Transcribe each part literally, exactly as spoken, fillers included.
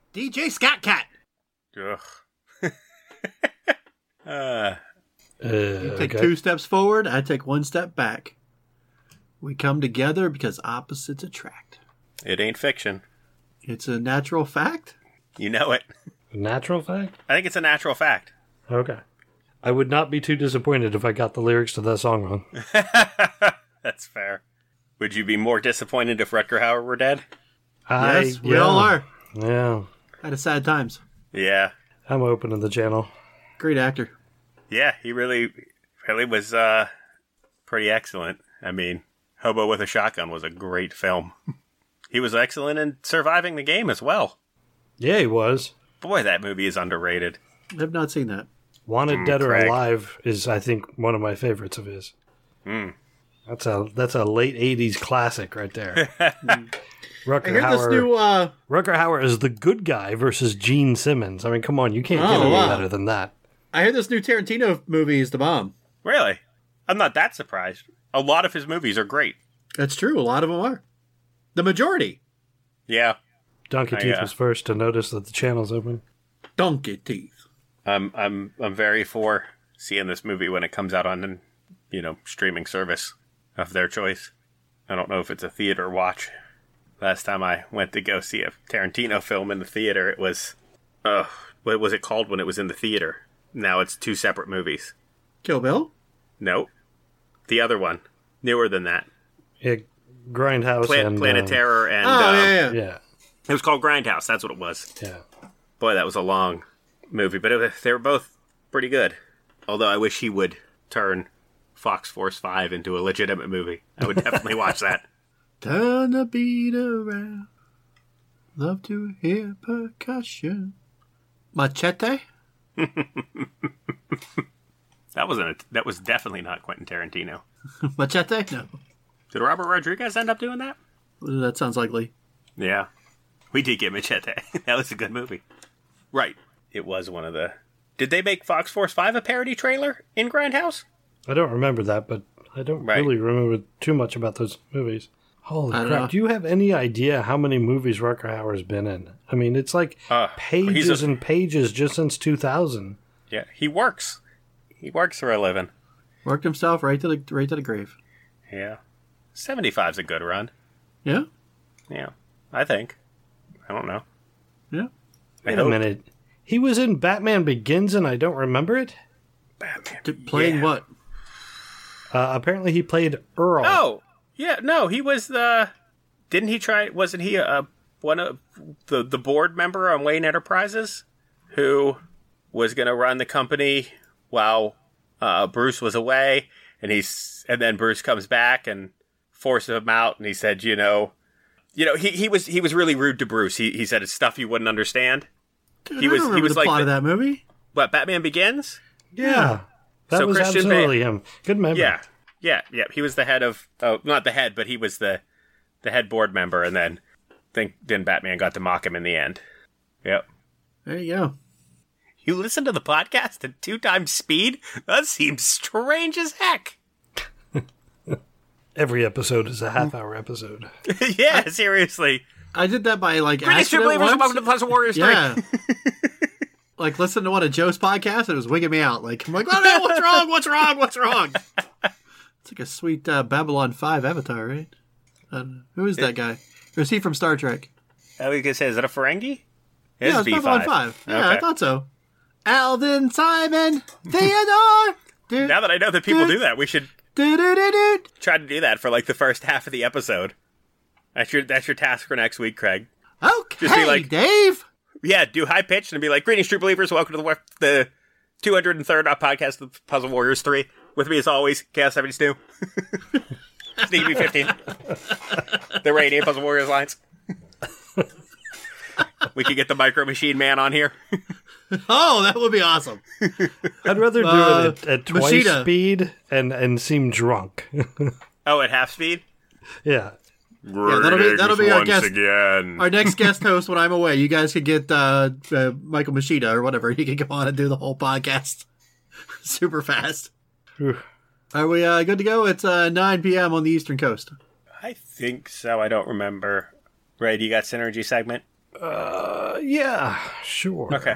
D J Scat Cat. Ugh. uh, You take okay. two steps forward, I take one step back. We come together because opposites attract. it ain't fiction. It's a natural fact. You know it. Natural fact? I think it's a natural fact. Okay. I would not be too disappointed if I got the lyrics to that song wrong. That's fair. Would you be more disappointed if Rutger Hauer were dead? I, Yes, we yeah. all are. Yeah. At a sad times. Yeah. I'm opening the channel. Great actor. Yeah, he really, really was uh, pretty excellent. I mean, Hobo with a Shotgun was a great film. He was excellent in Surviving the Game as well. Yeah, he was. Boy, that movie is underrated. I've not seen that. Wanted Mm, Dead or Craig. Alive is, I think, one of my favorites of his. Mm. That's a that's a late eighties classic right there. Rutger I heard Hauer. this new, uh, Rutger Hauer is the good guy versus Gene Simmons. I mean, come on, you can't get Oh, any wow. better than that. I heard this new Tarantino movie is the bomb. Really? I'm not that surprised. A lot of his movies are great. That's true. A lot of them are. The majority. Yeah. Donkey I, Teeth uh, was first to notice that the channel's open. Donkey teeth. I'm I'm I'm very for seeing this movie when it comes out on, you know, streaming service of their choice. I don't know if it's a theater watch. Last time I went to go see a Tarantino film in the theater, it was, uh, what was it called when it was in the theater? Now it's two separate movies. Kill Bill? Nope. The other one. Newer than that. Yeah, Grindhouse Plan- and Planet uh, Terror and... Oh, um, yeah, yeah. Yeah, It was called Grindhouse. That's what it was. yeah. Boy, that was a long movie, but it, they were both pretty good. Although I wish he would turn Fox Force five into a legitimate movie. I would definitely watch that. Turn the beat around. Love to hear percussion. Machete? That wasn't. A, that was definitely not Quentin Tarantino. Machete? No. Did Robert Rodriguez end up doing that? That sounds likely. Yeah, we did get Machete. That was a good movie. Right. It was one of the. Did they make Fox Force five a parody trailer in Grindhouse? I don't remember that, but I don't Right. really remember too much about those movies. Holy I don't crap. know. Do you have any idea how many movies Rutger Hauer's been in? I mean, it's like Uh, pages he's a- and pages just since two thousand. Yeah, he works. He works for a living. Worked himself right to the right to the grave. Yeah, seventy-five's a good run. Yeah? Yeah, I think. I don't know. Yeah. I Wait a hope. minute. He was in Batman Begins and I don't remember it? Batman. D- playing Yeah. what? Uh, apparently he played Earl. Oh, yeah, no, he was the. Didn't he try? Wasn't he a one of the the board member on Wayne Enterprises, who was going to run the company while uh, Bruce was away, and he's and then Bruce comes back and forces him out, and he said, you know, you know, he, he was he was really rude to Bruce. He he said it's stuff you wouldn't understand. Dude, He I was- don't he remember was the like plot the- of that movie. What, Batman Begins? Yeah. That So was Christian absolutely him. Good memory. Yeah, yeah, yeah. He was the head of, oh, not the head, but he was the the head board member, and then think then Batman got to mock him in the end. Yep. There you go. You listen to the podcast at two times speed? That seems strange as heck. Every episode is a half hour episode. Yeah, seriously. I did that by like Greatest true accident believers, once. welcome to Pleasant Warriors three. Yeah. Like listen to one of Joe's podcasts, it was wigging me out. Like I'm like, oh no, what's wrong? What's wrong? What's wrong? It's like a sweet uh, Babylon five avatar, right? Uh, who is that guy? Or is he from Star Trek? I was going to say, is that a Ferengi? Yeah, it's Babylon five. Yeah, I thought so. Alvin, Simon, Theodore. Do, Now that I know that people do that, we should do, do, do, do. try to do that for like the first half of the episode. That's your that's your task for next week, Craig. Okay, Just be like- Dave. Yeah, do high pitched and be like, greetings, true believers. Welcome to the wef- the two hundred third podcast of Puzzle Warriors three. With me, as always, Chaos seventy-two. Sneaky B fifteen. The Radiant Puzzle Warriors lines. We could get the Micro Machine Man on here. Oh, that would be awesome. I'd rather do Uh, it at, at twice Machida. speed and, and seem drunk. Oh, at half speed? Yeah. Yeah, that'll be that'll be our guest. again. Our next guest host when I'm away. You guys could get uh, uh, Michael Machida or whatever. He could come on and do the whole podcast super fast. Whew. Are we uh, good to go? It's uh, nine p.m. on the Eastern Coast. I think so. I don't remember. Ray, do you got Synergy segment? Uh, yeah, sure. Okay.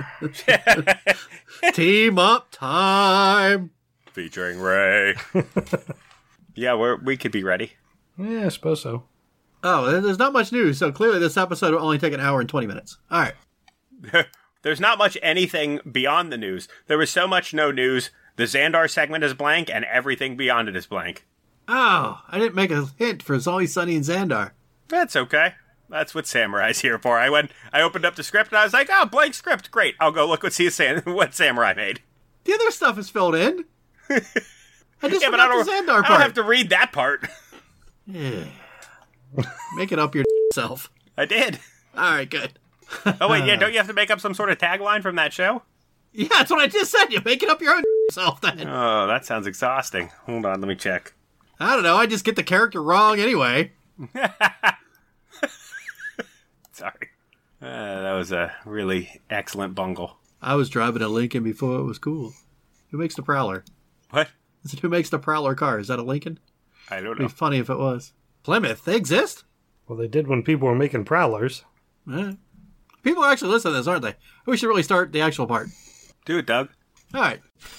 Team up time. Featuring Ray. Yeah, we're, we could be ready. Yeah, I suppose so. Oh, there's not much news, so clearly this episode will only take an hour and twenty minutes. All right. There's not much anything beyond the news. There was so much no news. The Xandar segment is blank, and everything beyond it is blank. Oh, I didn't make a hint for It's Always Sunny in Xandar. That's okay. That's what Samurai's here for. I went, I opened up the script, and I was like, oh, blank script. Great. I'll go look what, see what Samurai made. The other stuff is filled in. I just Yeah, but I don't, the Xandar part. I don't have to read that part. Yeah. Make it up your self. I did. All right, good. Oh, wait, yeah, don't you have to make up some sort of tagline from that show? Yeah, that's what I just said. You make it up your own self then. Oh, that sounds exhausting. Hold on, let me check. I don't know. I just get the character wrong anyway. Sorry. Uh, that was a really excellent bungle. I was driving a Lincoln before it was cool. Who makes the Prowler? What? Is it who makes the Prowler car? Is that a Lincoln? I don't It'd know. be funny if it was. Plymouth. They exist? Well, they did when people were making prowlers. Eh. People are actually listening to this, aren't they? We should really start the actual part. Do it, Doug. All right.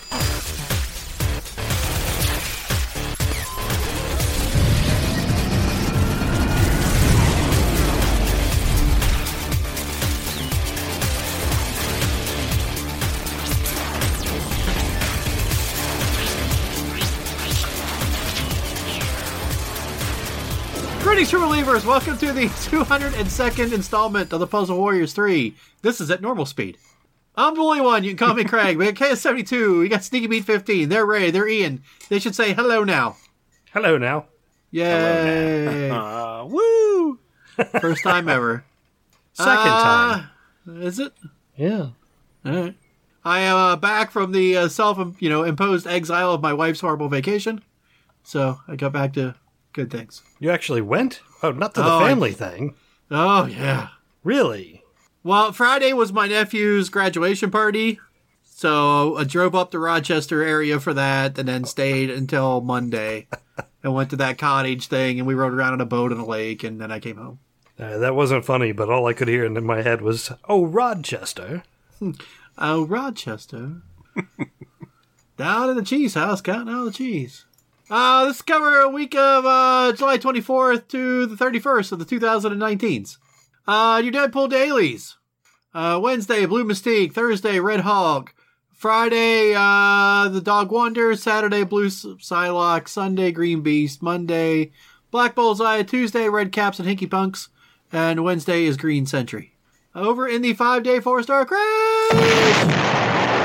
Greetings, True Believers. Welcome to the two hundred second installment of the Puzzle Warriors three. This is at normal speed. I'm the only one. You can call me Craig. We got K S seventy-two. We got Sneaky Beat fifteen. They're Ray. They're Ian. They should say hello now. Hello now. Yay. Uh, woo! First time ever. Second time. Uh, is it? Yeah. All right. I am uh, back from the uh, self, you know, imposed exile of my wife's horrible vacation. So I got back to good things. You actually went? Oh, not to the Oh, I- family thing. Oh, yeah. Really? Well, Friday was my nephew's graduation party, so I drove up to Rochester area for that, and then stayed until Monday, and went to that cottage thing, and we rode around on a boat on a lake, and then I came home. Uh, that wasn't funny, but all I could hear in my head was, oh, Rochester. Oh, Rochester. Down in the cheese house, counting all the cheese. Uh, let's cover a week of uh, July twenty-fourth to the thirty-first of the two thousand nineteens. Uh, your Deadpool dailies. Uh, Wednesday, Blue Mystique. Thursday, Red Hawk. Friday, uh, The Dog Wonders. Saturday, Blue Psylocke. Sunday, Green Beast. Monday, Black Bullseye. Tuesday, Red Caps and Hinky Punks. And Wednesday is Green Sentry. Over in the five-day four-star crash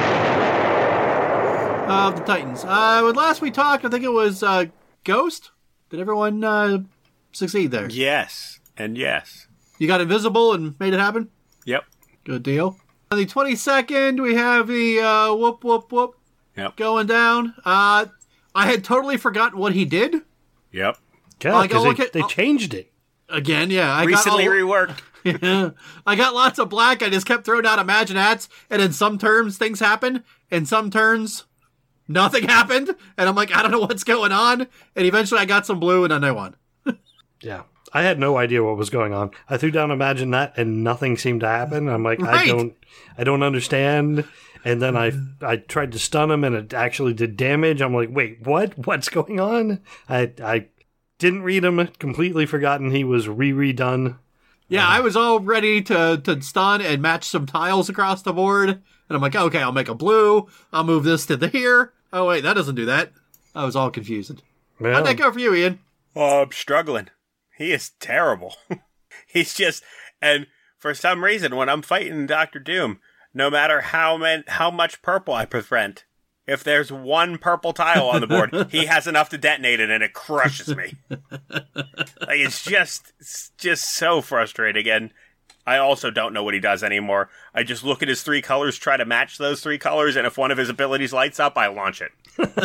of the Titans. Uh, when last we talked, I think it was uh, Ghost. Did everyone uh, succeed there? Yes, and yes. You got invisible and made it happen? Yep. Good deal. On the twenty-second, we have the uh, whoop, whoop, whoop Yep. going down. Uh, I had totally forgotten what he did. Yep. Yeah, Like, because oh, look they, at- they oh. changed it. Again, yeah. I Recently got all, reworked. Yeah. I got lots of black. I just kept throwing out Imagine Hats, and in some turns things happen, in some turns nothing happened, and I'm like, I don't know what's going on. And eventually I got some blue, and then I won. Yeah. I had no idea what was going on. I threw down Imagine That, and nothing seemed to happen. I'm like, I Right. don't, I don't understand. And then I, I tried to stun him, and it actually did damage. I'm like, wait, what? What's going on? I, I didn't read him. Completely forgotten he was re-redone. Yeah, I was all ready to, to stun and match some tiles across the board. And I'm like, okay, I'll make a blue. I'll move this to the here. Oh, wait, that doesn't do that. I was all confused. Well, How'd that go for you, Ian? Oh, I'm struggling. He is terrible. He's just, and for some reason, when I'm fighting Doctor Doom, no matter how many, how much purple I prevent, if there's one purple tile on the board, he has enough to detonate it, and it crushes me. Like, it's just, it's just so frustrating. And I also don't know what he does anymore. I just look at his three colors, try to match those three colors, and if one of his abilities lights up, I launch it.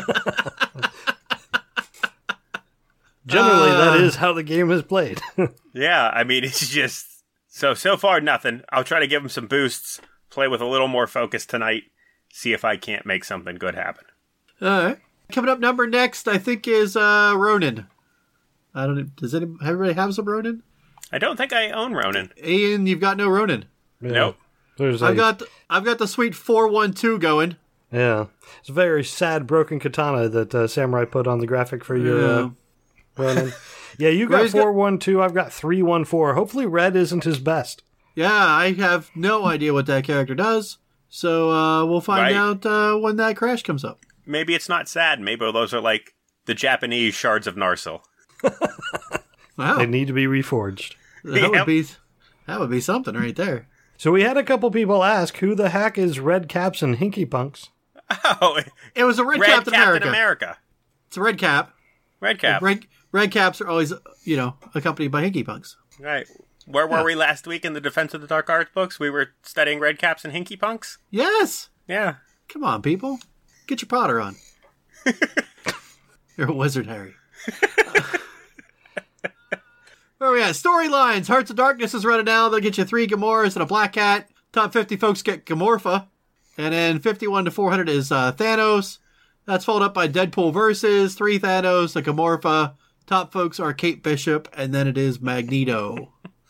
generally, Uh. that is how the game is played. Yeah, I mean, it's just... So, so far, nothing. I'll try to give him some boosts, play with a little more focus tonight, see if I can't make something good happen. All right. Coming up number next, I think, is uh, Ronin. I don't know. Does anybody, everybody have some Ronin? I don't think I own Ronin. Ian, you've got no Ronin. Yeah. Nope. There's I've a- got I've got the sweet four one two going. Yeah. It's a very sad broken katana that uh, Samurai put on the graphic for your uh, Ronin. Yeah, you got Ray's got- four one two, I've got three one four. Hopefully Red isn't his best. Yeah, I have no idea what that character does. So uh, we'll find Right. out uh, when that crash comes up. Maybe it's not sad. Maybe those are like the Japanese shards of Narsil. Wow, They need to be reforged. that Yep. would be that would be something right there. So we had a couple people ask, who the heck is Red Caps and Hinky Punks? Oh, It was a red, Red Captain, Captain America. America. It's a red cap. Red Cap. Red, red caps are always, you know, accompanied by hinky punks. Right. Where were Yeah. we last week in the Defense of the Dark Arts books? We were studying Red Caps and Hinky Punks? Yes. Yeah. Come on, people. Get your Potter on. You're a wizard, Harry. Where are we at? Storylines. Hearts of Darkness is running now. They'll get you three Gamoras and a Black Cat. Top fifty folks get Gamorpha. And then fifty-one to four hundred is uh, Thanos. That's followed up by Deadpool Versus, three Thanos, a Gamorpha. Top folks are Kate Bishop, and then it is Magneto.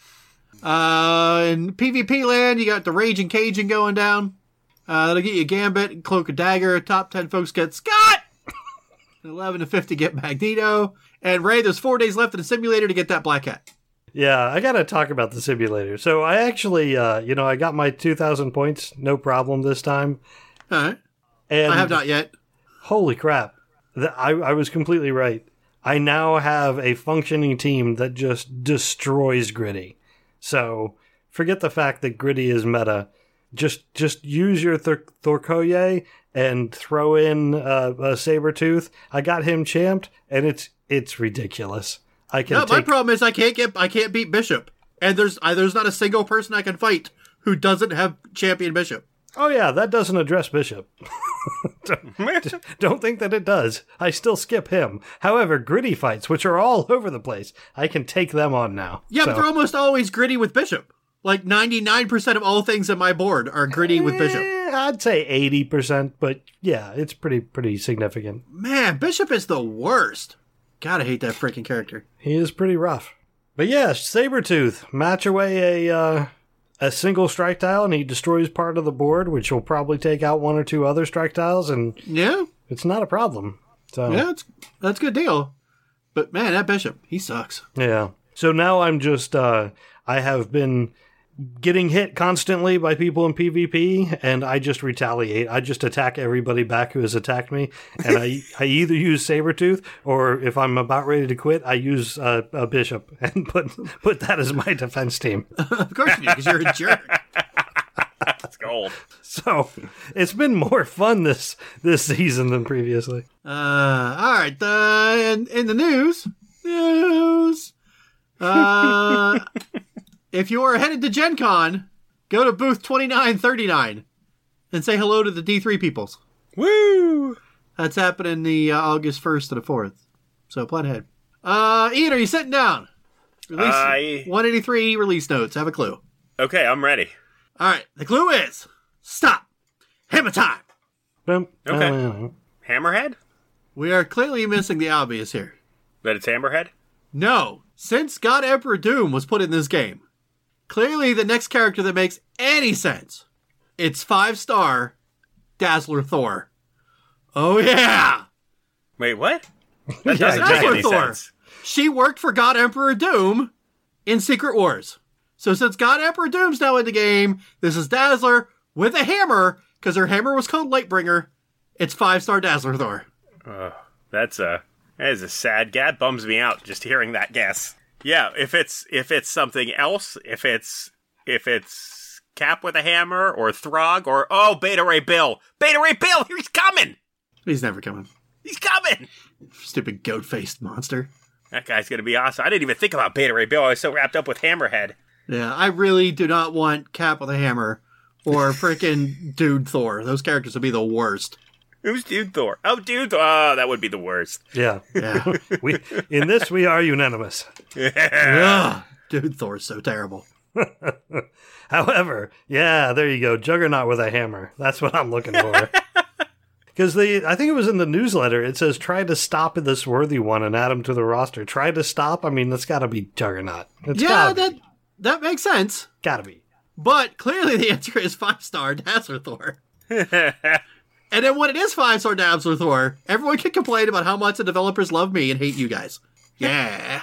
uh, in PvP land, you got the Raging Cajun going down. Uh, that'll get you Gambit, Cloak and Dagger. Top ten folks get Scott! And eleven to fifty get Magneto. And Ray, there's four days left in the simulator to get that Black Cat. Yeah, I gotta talk about the simulator. So I actually, uh, you know, I got my two thousand points, no problem this time. All right. And I have not yet. Holy crap. Th- I, I was completely right. I now have a functioning team that just destroys Gritty. So forget the fact that Gritty is meta. Just just use your Thor- Thorkoye and throw in uh, a Sabretooth. I got him champed, and it's it's ridiculous. I can No, my take... problem is I can't get I can't beat Bishop. And there's I, there's not a single person I can fight who doesn't have champion Bishop. Oh yeah, that doesn't address Bishop. don't, don't think that it does. I still skip him. However, Gritty fights, which are all over the place, I can take them on now. Yeah, So- but they're almost always Gritty with Bishop. Like ninety-nine percent of all things on my board are Gritty with Bishop. Eh, I'd say eighty percent, but yeah, it's pretty pretty significant. Man, Bishop is the worst. Gotta hate that freaking character. He is pretty rough. But yeah, Sabretooth, match away a uh, a single strike tile, and he destroys part of the board, which will probably take out one or two other strike tiles, and Yeah, it's not a problem. So yeah, it's, that's a good deal. But man, that Bishop, he sucks. yeah. So now I'm just uh, I have been getting hit constantly by people in PvP, and I just retaliate. I just attack everybody back who has attacked me, and I I either use Sabretooth, or if I'm about ready to quit, I use uh, a Bishop and put put that as my defense team. Of course you do, because you're a jerk. That's gold. So it's been more fun this this season than previously. Uh, all right. The in, in the news, news. Uh, if you are headed to Gen Con, go to booth twenty-nine thirty-nine and say hello to the D three peoples. Woo! That's happening the uh, August first to the fourth. So plan ahead. Uh, Ian, are you sitting down? Release I- one eighty-three release notes. Have a clue. Okay, I'm ready. All right. The clue is stop. Hammer time. Boom. Okay. Uh, Hammerhead? We are clearly missing the obvious here. That it's Hammerhead? No, since God Emperor Doom was put in this game, clearly the next character that makes any sense, it's five star Dazzler Thor. Oh yeah, Wait, what? That Yeah, doesn't make Dazzler any Thor. sense. She worked for God Emperor Doom in Secret Wars. So since God Emperor Doom's now in the game, this is Dazzler with a hammer, because her hammer was called Lightbringer. It's five star Dazzler Thor. Uh, that's a that is a sad gad. Bums me out just hearing that guess. Yeah, if it's if it's something else, if it's if it's Cap with a hammer or Throg or oh Beta Ray Bill, Beta Ray Bill, he's coming, He's never coming. he's coming. Stupid goat faced monster. That guy's gonna be awesome. I didn't even think about Beta Ray Bill. I was so wrapped up with Hammerhead. Yeah, I really do not want Cap with a hammer or freaking Dude Thor. Those characters would be the worst. Who's Dude Thor? Oh, Dude Thor. Oh, that would be the worst. yeah. Yeah. we in this we are unanimous. Ugh, Dude Thor's so terrible. However, yeah, there you go. Juggernaut with a hammer. That's what I'm looking for. Because the I think it was in the newsletter. It says try to stop this worthy one and add him to the roster. Try to stop. I mean, that's got to be Juggernaut. It's Yeah, gotta that be. that makes sense. Gotta be. But clearly the answer is five-star Dazzler Thor. And then when it is five-star Dazzler Thor, everyone can complain about how much the developers love me and hate you guys. Yeah.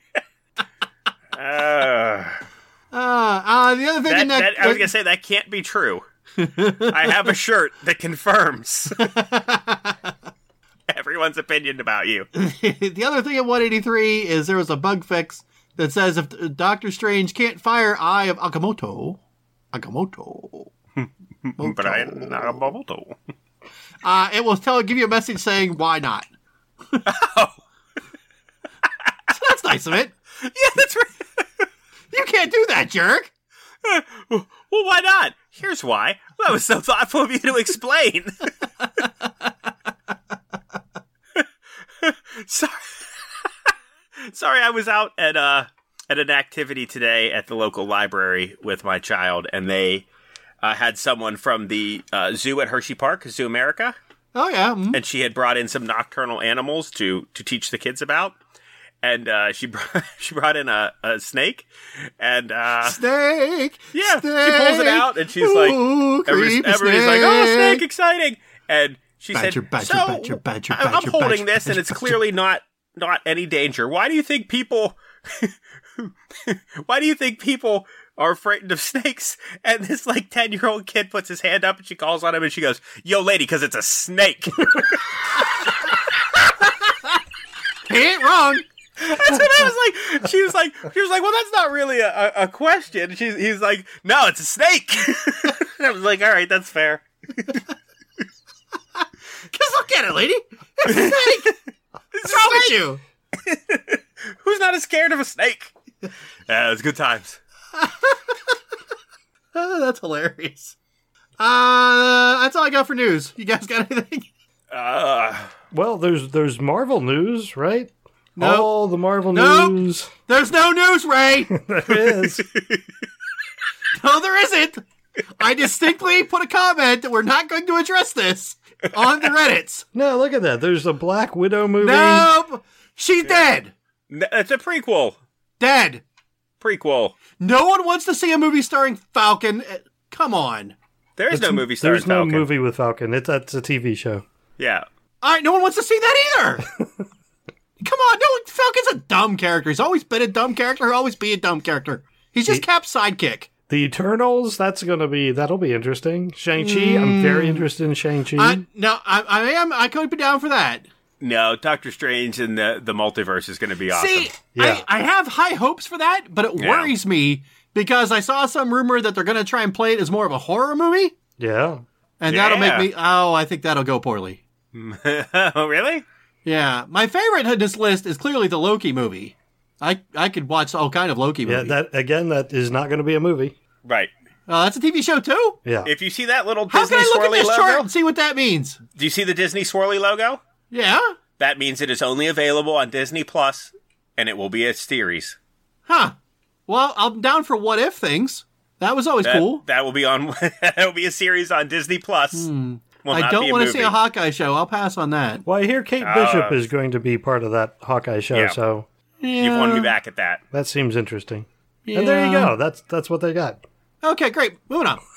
Uh, Uh, uh, the other thing that, in that, that, I was going to say, that can't be true. I have a shirt that confirms everyone's opinion about you. the other thing at one eighty-three is there was a bug fix that says if Doctor Strange can't fire Eye of Agamotto, Agamotto, Brian Nagamoto. uh, it will tell give you a message saying why not. Oh. So that's nice of it. Yeah, that's right. You can't do that, jerk. Well, why not? Here's why. That was so thoughtful of you to explain. Sorry. Sorry, I was out at uh at an activity today at the local library with my child, and they uh, had someone from the uh, zoo at Hershey Park, Zoo America, Oh yeah. Mm. and she had brought in some nocturnal animals to to teach the kids about. And uh, she brought she brought in a, a snake, and uh, Snake. yeah, snake. she pulls it out, and she's like, Ooh, everybody's, creepy everybody's like, "Oh, snake, exciting!" And she Badger, said, badger, "So badger, badger, I- I'm badger, holding badger, this, and badger, it's badger." clearly not not any danger. Why do you think people? Why do you think people are frightened of snakes?" And this like ten year old kid puts his hand up, and she calls on him, and she goes, "Yo, lady, because it's a snake." He ain't wrong. That's what I was like. She was like, she was like, "Well, that's not really a, a, a question." She's, he's like, "No, it's a snake." I was like, "All right, that's fair." Because look at it, lady. It's a snake. What's wrong with you? Who's not as scared of a snake? Yeah, it's good times. Oh, that's hilarious. Uh, that's all I got for news. You guys got anything? Uh, Well, there's there's Marvel news, right? Nope. All the Marvel Nope. news. There's no news, Ray. There is. No, there isn't. I distinctly put a comment that we're not going to address this on the Reddits. No, look at that. There's a Black Widow movie. Nope. She's dead. it's a prequel. Dead. Prequel. No one wants to see a movie starring Falcon. Uh, Come on. There is no It's- movie starring There's no Falcon. movie with Falcon. It's that's a T V show. Yeah. All right, no one wants to see that either. Come on, no, Falcon's a dumb character. He's always been a dumb character. He'll always be a dumb character. He's just He- Cap's sidekick. The Eternals. That's gonna be that'll be interesting. Shang-Chi. I'm very interested in Shang-Chi. I, no, I, I am. I could be down for that. No, Doctor Strange and the, the multiverse is going to be awesome. See, Yeah. I, I have high hopes for that, but it Yeah. worries me because I saw some rumor that they're going to try and play it as more of a horror movie, yeah. and that'll make Yeah. me. Oh, I think that'll go poorly. Oh, really? Yeah, my favorite on this list is clearly the Loki movie. I I could watch all kind of Loki Yeah. movies. That again. That is not going to be a movie. Right. Oh, that's a T V show too. Yeah. If you see that little How Disney can I look at swirly this logo, chart and see what that means? do you see the Disney swirly logo? Yeah. That means it is only available on Disney Plus, and it will be a series. Huh. Well, I'm down for what if things. That was always That, cool. that will be on. That will be a series on Disney Plus. Will I not don't be a want to movie. see a Hawkeye show. I'll pass on that. Well, I hear Kate Bishop is going to be part of that Hawkeye show, Yeah. so You've won me back at that. that seems interesting. And there you Yeah. go. That's that's what they got. Okay, great. Moving on.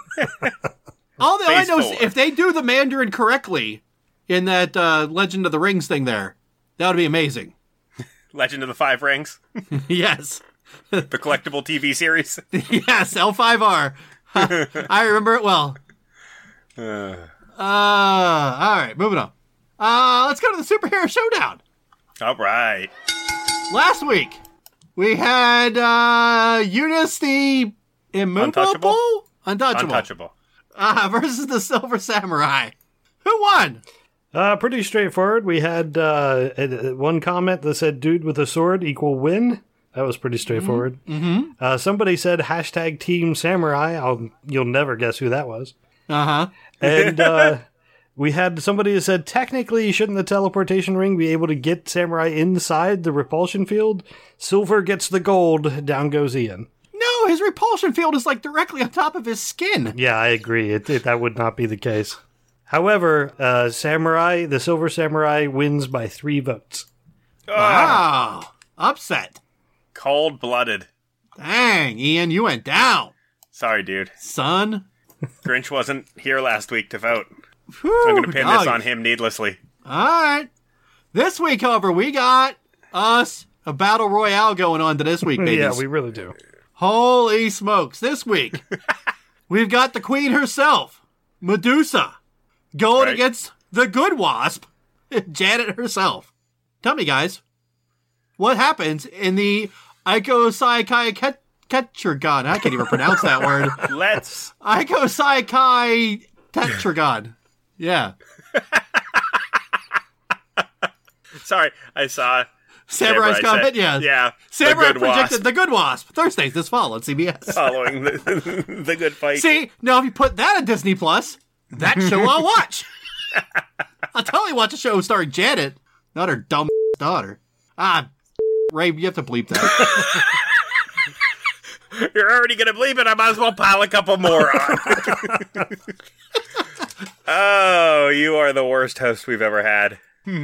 all, the, all I Phase know is four. if they do the Mandarin correctly in that uh, Legend of the Rings thing there, that would be amazing. Legend of the Five Rings, Yes. the collectible T V series. Yes, L five R. I remember it well. Uh, Uh, all right, moving on. Uh, let's go to the Superhero Showdown. all right. Last week, we had uh, Eunice the Immovable? Untouchable? Untouchable. Untouchable. Uh, versus the Silver Samurai. Who won? Uh, pretty straightforward. We had uh, uh, one comment that said "dude with a sword equal win." That was pretty straightforward. Mm-hmm. Uh, somebody said hashtag Team Samurai. I'll, you'll never guess who that was. Uh-huh. And uh, we had somebody that said technically shouldn't the teleportation ring be able to get Samurai inside the repulsion field? Silver gets the gold. Down goes Ian. No, his repulsion field is like directly on top of his skin. Yeah, I agree. It, it, that would not be the case. However, uh, Samurai, the Silver Samurai, wins by three votes. Wow. Upset. Cold blooded. Dang, Ian, you went down. Sorry, dude. Son. Grinch wasn't here last week to vote. Whew, I'm going to pin dog. this on him needlessly. All right. This week, however, we got us a battle royale going on to this week, babies. Yeah, we really do. Holy smokes. This week, we've got the queen herself, Medusa, going Right. against the good wasp, Janet herself. Tell me, guys, what happens in the Icosaikai Tetragon? I can't even pronounce that word. Let's. Icosaikai Tetragon. Yeah. Sorry, I saw. Samurai's Samurai comment, said- yeah. Yeah. Samurai the good projected wasp the good wasp. Thursdays this fall on C B S. following the, the good fight. See, now if you put that on Disney Plus, that show I'll watch. I'll totally watch a show starring Janet, not her dumb daughter. Ah, Ray, you have to bleep that. You're already going to believe it. I might as well pile a couple more on. Oh, you are the worst host we've ever had.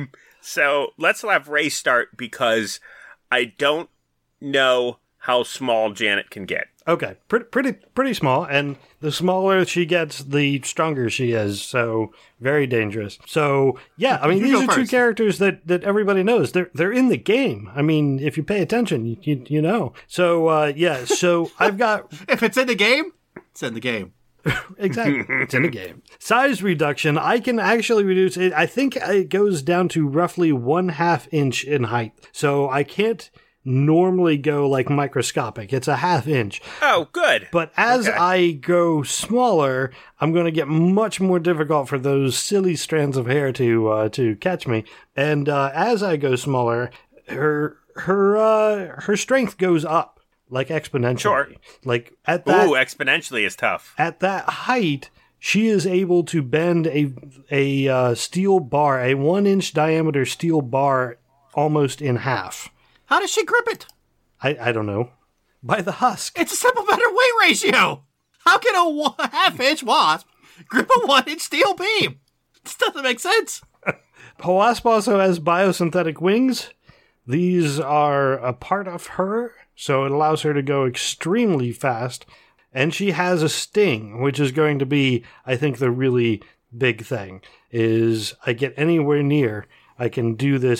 So let's have Ray start because I don't know how small Janet can get. Okay, pretty, pretty, pretty small, and the smaller she gets, the stronger she is. So very dangerous. So yeah, I mean, You these go are two first. characters that, that everybody knows. They're they're in the game. I mean, if you pay attention, you you, you know. So uh, yeah, so I've got If it's in the game, it's in the game. exactly it's in the game. Size reduction. I can actually reduce it. I think it goes down to roughly one half inch in height. So I can't normally go like microscopic. It's a half inch. Oh, good. But as Okay. I go smaller, I'm going to get much more difficult for those silly strands of hair to uh, to catch me. And uh, as I go smaller, her her uh, her strength goes up like exponentially. Sure. Like at that Ooh, exponentially is tough. at that height, she is able to bend a a uh, steel bar, a one inch diameter steel bar, almost in half. How does she grip it? I, I don't know. By the husk. It's a simple better weight ratio. How can a one, half inch wasp grip a one inch steel beam? This doesn't make sense. Wasp also has biosynthetic wings. These are a part of her, so it allows her to go extremely fast. And she has a sting, which is going to be, I think, the really big thing. Is I get anywhere near, I can do this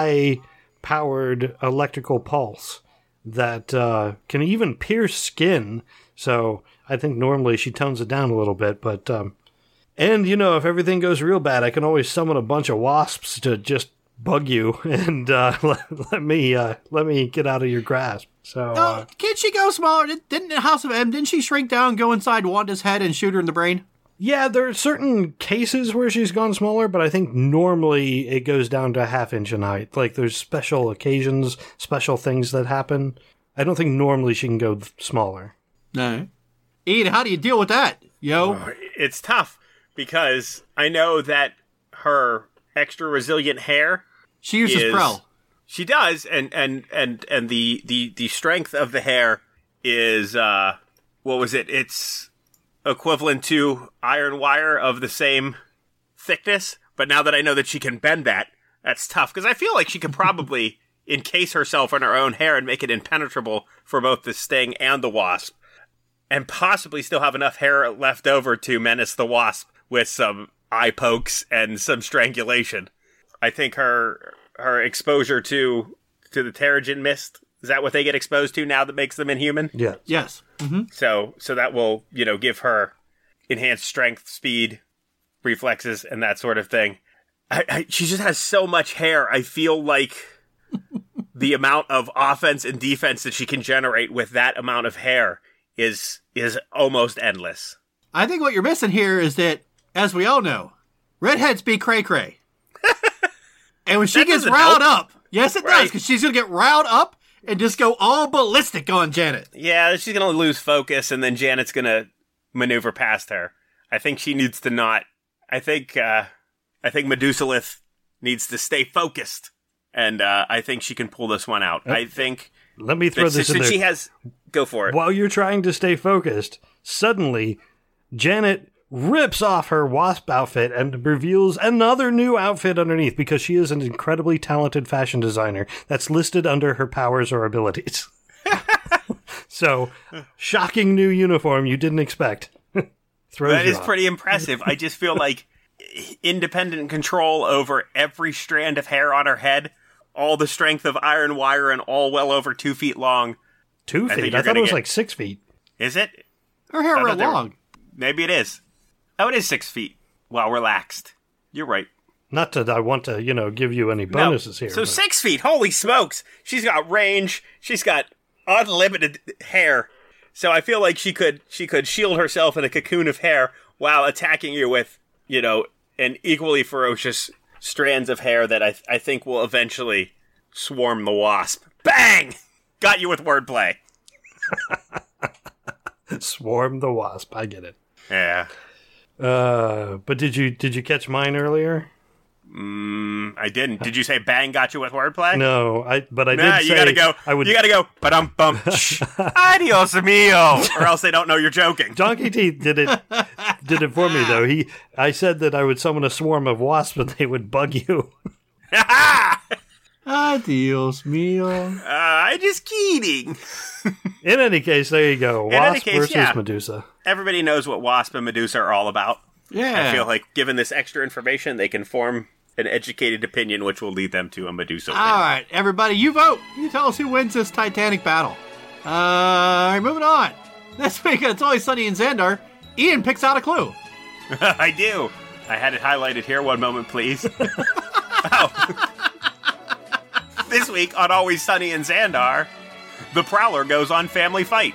high-powered electrical pulse that uh, can even pierce skin. So I think normally she tones it down a little bit, but um, and you know, if everything goes real bad, I can always summon a bunch of wasps to just bug you and uh, let, let me uh, let me get out of your grasp. So No, uh, can't she go smaller? Didn't in House of M, didn't she shrink down, go inside Wanda's head, and shoot her in the brain? yeah, there are certain cases where she's gone smaller, but I think normally it goes down to a half inch in height. Like there's special occasions, special things that happen. I don't think normally she can go th- smaller. No. Ian, how do you deal with that? Yo. It's tough because I know that her extra resilient hair. She uses is- Pro. She does, and and and and the the the strength of the hair is uh, what was it? It's equivalent to iron wire of the same thickness. But now that I know that she can bend that, that's tough because I feel like she could probably encase herself in her own hair and make it impenetrable for both the sting and the wasp, and possibly still have enough hair left over to menace the wasp with some eye pokes and some strangulation. I think her her exposure to to the Terrigen mist, is that what they get exposed to now that makes them inhuman? Yeah. Yes. Mm-hmm. So so that will, you know, give her enhanced strength, speed, reflexes, and that sort of thing. I, I, she just has so much hair. I feel like the amount of offense and defense that she can generate with that amount of hair is is almost endless. I think what you're missing here is that, as we all know, redheads be cray cray. And when she That gets doesn't riled help. up, yes, it does, Right. because she's going to get riled up and just go all ballistic on Janet. Yeah, she's going to lose focus, and then Janet's going to maneuver past her. I think she needs to not... I think uh, I think Medusalith needs to stay focused, and uh, I think she can pull this one out. I think... Let me throw that this in since there. she has... Go for it. While you're trying to stay focused, suddenly Janet rips off her wasp outfit and reveals another new outfit underneath because she is an incredibly talented fashion designer that's listed under her powers or abilities. So, shocking new uniform you didn't expect. Throws That you is off. pretty impressive. I just feel like independent control over every strand of hair on her head, all the strength of iron wire, and all well over two feet long. Two I think feet? you're I thought gonna it was get- like six feet. Is it? Her hair I real thought they were- long. Maybe it is. Oh, it is six feet. Well, relaxed. You're right. Not that I want to, you know, give you any No. bonuses here. So but- six feet. Holy smokes. She's got range. She's got unlimited hair. So I feel like she could she could shield herself in a cocoon of hair while attacking you with, you know, an equally ferocious strands of hair that I I think will eventually swarm the wasp. Bang! Got you with wordplay. Swarm the wasp. I get it. Yeah. Uh, but did you did you catch mine earlier? Mm, I didn't. Did you say bang got you with wordplay? No, I. But I Nah, did you say gotta go. I would. You gotta go. But um bum. Adios mio, or else they don't know you're joking. Donkey Teeth did it. Did it for me though. He. I said that I would summon a swarm of wasps, and they would bug you. Adios, mio. Uh, I just kidding. In any case, there you go. In any Wasp case, versus yeah. Medusa. Everybody knows what Wasp and Medusa are all about. Yeah. I feel like, given this extra information, they can form an educated opinion, which will lead them to a Medusa win. All right, everybody, you vote. You tell us who wins this Titanic battle. Uh, all right, moving on. This week, It's Always Sunny in Xandar. Ian picks out a clue. I do. I had it highlighted here. One moment, please. Oh. This week on Always Sunny in Xandar, the Prowler goes on family fight.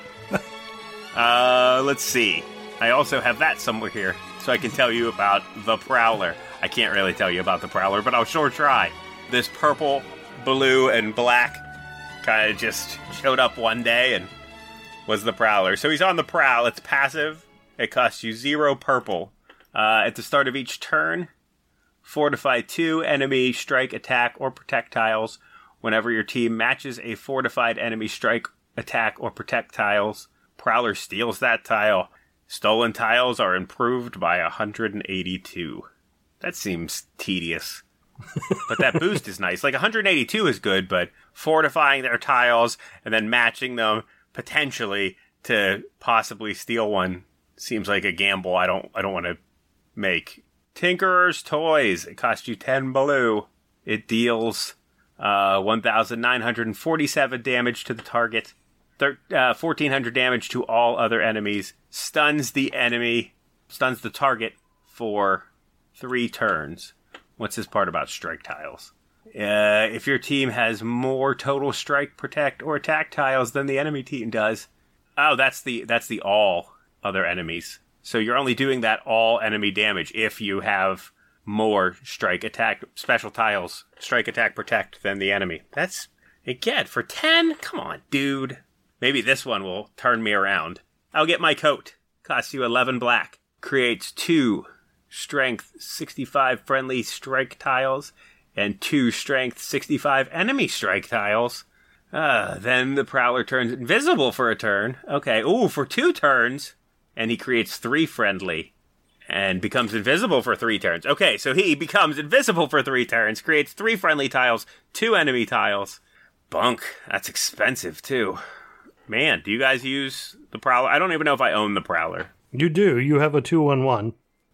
Uh, let's see. I also have that somewhere here, so I can tell you about the Prowler. I can't really tell you about the Prowler, but I'll sure try. This purple, blue, and black kind of just showed up one day and was the Prowler. So he's on the prowl. It's passive. It costs you zero purple. Uh, at the start of each turn, fortify two enemy strike, attack, or protect tiles. Whenever your team matches a fortified enemy strike, attack, or protect tiles, Prowler steals that tile. Stolen tiles are improved by one hundred eighty-two. That seems tedious. But that boost is nice. Like, one hundred eighty-two is good, but fortifying their tiles and then matching them potentially to possibly steal one seems like a gamble I don't I don't want to make. Tinkerer's Toys. It costs you ten blue. It deals uh, one thousand nine hundred forty-seven damage to the target. Thir- uh, fourteen hundred damage to all other enemies. Stuns the enemy. Stuns the target for three turns. What's this part about strike tiles? Uh, if your team has more total strike, protect, or attack tiles than the enemy team does. Oh, that's the that's the all other enemies. So you're only doing that all enemy damage if you have more strike, attack, special tiles, strike, attack, protect than the enemy. That's, again, for ten? Come on, dude. Maybe this one will turn me around. I'll get my coat. Costs you eleven black. Creates two strength sixty-five friendly strike tiles and two strength sixty-five enemy strike tiles. Uh, then the Prowler turns invisible for a turn. Okay, ooh, for two turns. And he creates three friendly and becomes invisible for three turns. Okay, so he becomes invisible for three turns, creates three friendly tiles, two enemy tiles. Bunk. That's expensive, too. Man, do you guys use the Prowler? I don't even know if I own the Prowler. You do. You have a two one one.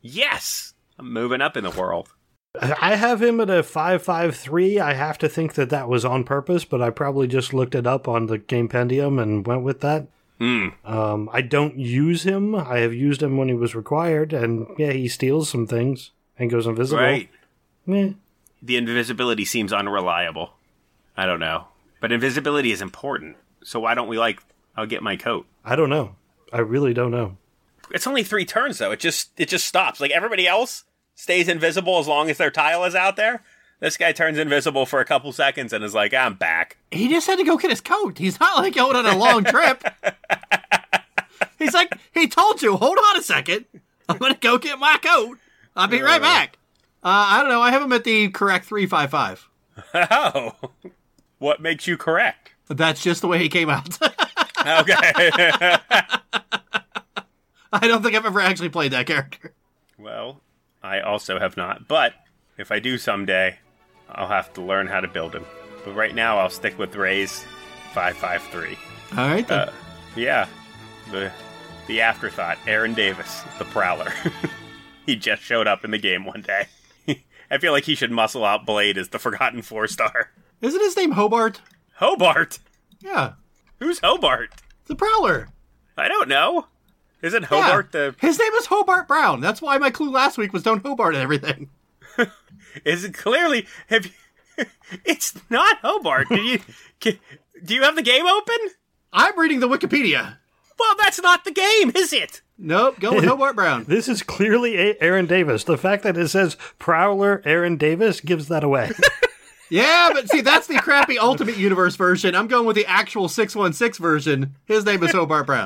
Yes! I'm moving up in the world. I have him at a five five three. I have to think that that was on purpose, but I probably just looked it up on the Gamependium and went with that. Mm. Um, I don't use him. I have used him when he was required, and yeah, he steals some things and goes invisible. Right. Meh. The invisibility seems unreliable. I don't know. But invisibility is important. So why don't we, like, I'll get my coat? I don't know. I really don't know. It's only three turns, though. It just it just stops. Like, everybody else stays invisible as long as their tile is out there. This guy turns invisible for a couple seconds and is like, I'm back. He just had to go get his coat. He's not like going on a long trip. He's like, he told you, hold on a second. I'm going to go get my coat. I'll be right back. Uh, I don't know. I have him at the correct three five five. Oh. What makes you correct? That's just the way he came out. Okay. I don't think I've ever actually played that character. Well, I also have not. But if I do someday, I'll have to learn how to build him. But right now, I'll stick with Ray's five five three. All right, then. Uh, yeah. The the afterthought, Aaron Davis, the Prowler. He just showed up in the game one day. I feel like he should muscle out Blade as the Forgotten Four-Star. Isn't his name Hobart? Hobart? Yeah. Who's Hobart? The Prowler. I don't know. Isn't Hobart yeah. the... His name is Hobart Brown. That's why my clue last week was don't Hobart and everything. Is it clearly... Have you... It's not Hobart. Do you... Can, do you have the game open? I'm reading the Wikipedia. Well, that's not the game, is it? Nope, go with Hobart Brown. This is clearly a- Aaron Davis. The fact that it says Prowler Aaron Davis gives that away. Yeah, but see, that's the crappy Ultimate Universe version. I'm going with the actual six one six version. His name is Hobart Brown.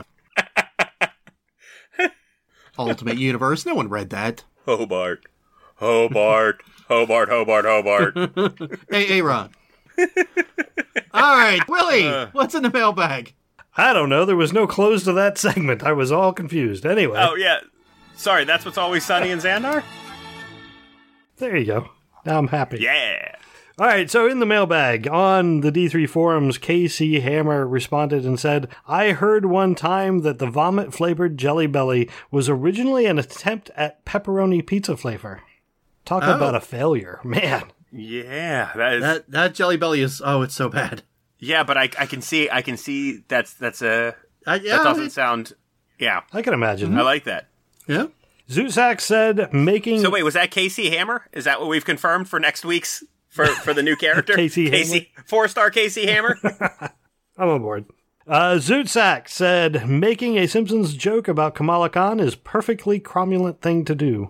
Ultimate Universe, no one read that. Hobart. Hobart. Hobart, Hobart, Hobart. Hey, Aaron. All right, Willie, Uh. what's in the mailbag? I don't know. There was no close to that segment. I was all confused. Anyway. Oh, yeah. Sorry, that's what's always sunny in Xandar? There you go. Now I'm happy. Yeah. All right, so in the mailbag on the D three forums, K C Hammer responded and said, I heard one time that the vomit-flavored Jelly Belly was originally an attempt at pepperoni pizza flavor. Talk Oh. about a failure. Man. Yeah, that is... That that Jelly Belly is, oh, it's so bad. Yeah, but I, I can see I can see that's that's a Uh, yeah, that doesn't it- sound yeah. I can imagine. I like that. yeah. Zuzak said, making... So wait, was that Casey Hammer? Is that what we've confirmed for next week's for for the new character? Casey Casey four star Casey Hammer. I'm on board. Uh, Zootsack said, making a Simpsons joke about Kamala Khan is perfectly cromulent thing to do.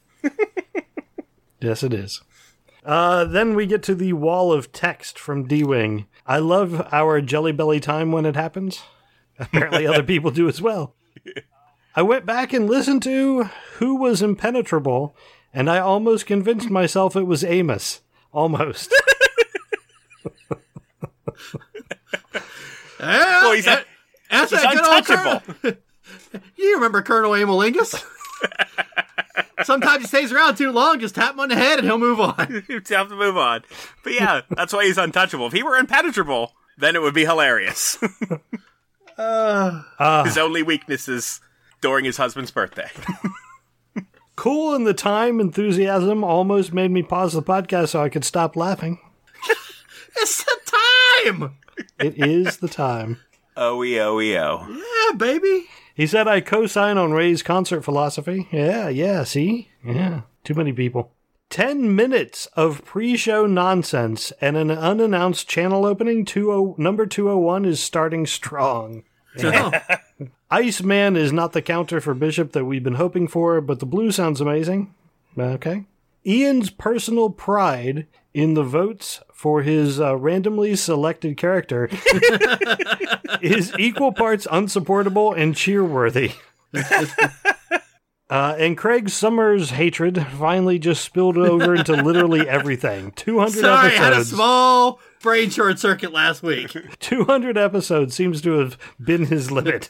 Yes, it is. Uh, then we get to the wall of text from D-Wing. I love our Jelly Belly time when it happens. Apparently other people do as well. I went back and listened to Who Was Impenetrable, and I almost convinced myself it was Amos. Almost. Yeah, Well, he's, that- that's he's that good old untouchable. Colonel. You remember Colonel Amolingus? Sometimes he stays around too long, just tap him on the head and he'll move on. You have to move on. But yeah, that's why he's untouchable. If he were impenetrable, then it would be hilarious. Uh, His only weakness is during his husband's birthday. Cool in the time enthusiasm almost made me pause the podcast so I could stop laughing. it's the time! It is the time. O-E, O-E, O. Yeah, baby. He said I co-sign on Ray's concert philosophy. Yeah, yeah, see? Yeah, too many people. Ten minutes of pre-show nonsense and an unannounced channel opening. two oh number two oh one is starting strong. So, Iceman is not the counter for Bishop that we've been hoping for, but the blue sounds amazing. Okay. Ian's personal pride in the votes for his uh, randomly selected character is equal parts unsupportable and cheerworthy. uh, and Craig Summers' hatred finally just spilled over into literally everything. two hundred sorry, I had a episodes. small brain short circuit last week. two hundred episodes seems to have been his limit.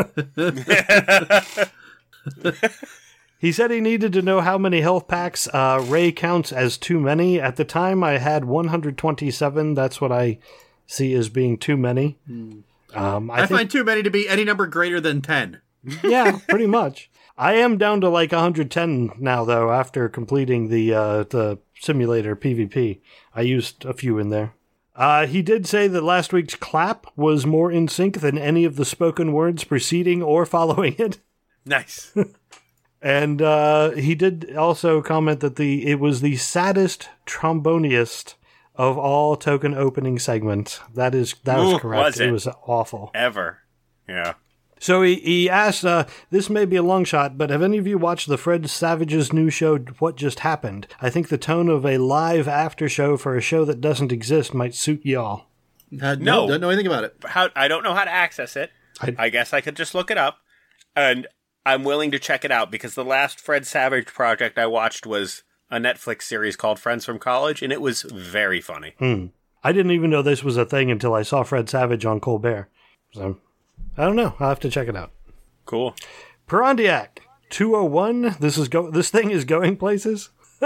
He said he needed to know how many health packs uh, Ray counts as too many. At the time, I had one hundred twenty-seven. That's what I see as being too many. Um, I, I think, find too many to be any number greater than ten. yeah, pretty much. I am down to like one hundred ten now, though, after completing the uh, the simulator PvP. I used a few in there. Uh, he did say that last week's clap was more in sync than any of the spoken words preceding or following it. Nice. And uh, he did also comment that the it was the saddest, tromboniest of all token opening segments. That is that Ooh, was correct. was it? It was awful. Ever. Yeah. So he, he asked, uh, this may be a long shot, but have any of you watched the Fred Savage's new show, What Just Happened? I think the tone of a live after show for a show that doesn't exist might suit y'all. Uh, No. no, don't know anything about it. How I don't know how to access it. I- I guess I could just look it up. And I'm willing to check it out because the last Fred Savage project I watched was a Netflix series called Friends from College, and it was very funny. Hmm. I didn't even know this was a thing until I saw Fred Savage on Colbert. So, I don't know. I'll have to check it out. Cool. Perondiac two oh one. This is go. This thing is going places.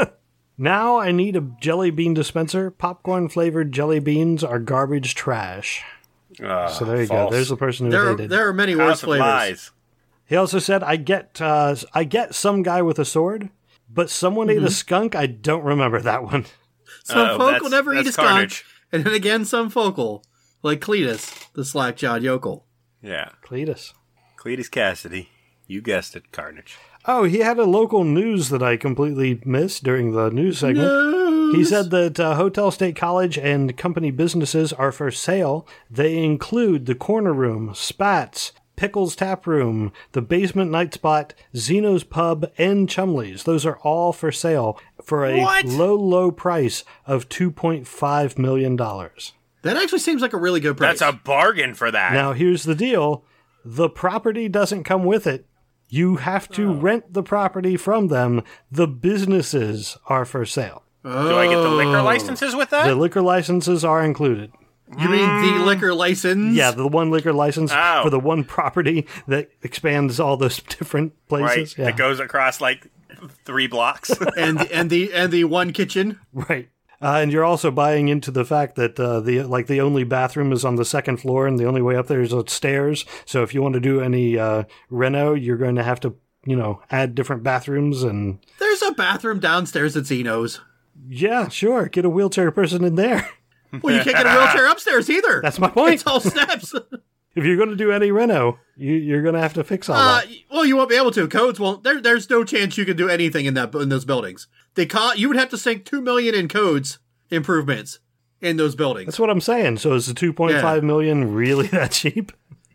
Now I need a jelly bean dispenser. Popcorn flavored jelly beans are garbage trash. Uh, so there you false. go. There's the person who There are, hated. there are many House worse of flavors. lies. He also said, "I get, uh, I get some guy with a sword, but someone Mm-hmm. ate a skunk. I don't remember that one." Some Oh, folk that's- will never eat a that's skunk, carnage. and then again some folk will, like Cletus, the slack-jawed yokel. Yeah. Cletus. Cletus Cassidy. You guessed it, Carnage. Oh, he had a local news that I completely missed during the news segment. News. He said that uh, Hotel State College and company businesses are for sale. They include the Corner Room, Spats, Pickles Tap Room, the Basement Night Spot, Zeno's Pub, and Chumley's. Those are all for sale for a What? low, low price of two point five million dollars. That actually seems like a really good price. That's a bargain for that. Now, here's the deal. The property doesn't come with it. You have to rent the property from them. The businesses are for sale. Do I get the liquor licenses with that? The liquor licenses are included. You mean the liquor license? Yeah, the one liquor license Oh. for the one property that expands all those different right. places. Yeah. That goes across like three blocks. and and the and the one kitchen. Right. Uh, and you're also buying into the fact that uh, the like the only bathroom is on the second floor, and the only way up there is upstairs. So if you want to do any uh, reno, you're going to have to, you know, add different bathrooms. And There's a bathroom downstairs at Zeno's. yeah, sure, get a wheelchair person in there. Well, you can't get a wheelchair upstairs either. That's my point. It's all steps. If you're going to do any reno, you, you're going to have to fix all Uh, that. well, you won't be able to. Codes won't. There, there's no chance you can do anything in that in those buildings. They co- You would have to sink two million in codes improvements in those buildings. That's what I'm saying. So is the two point five Yeah. million really that cheap?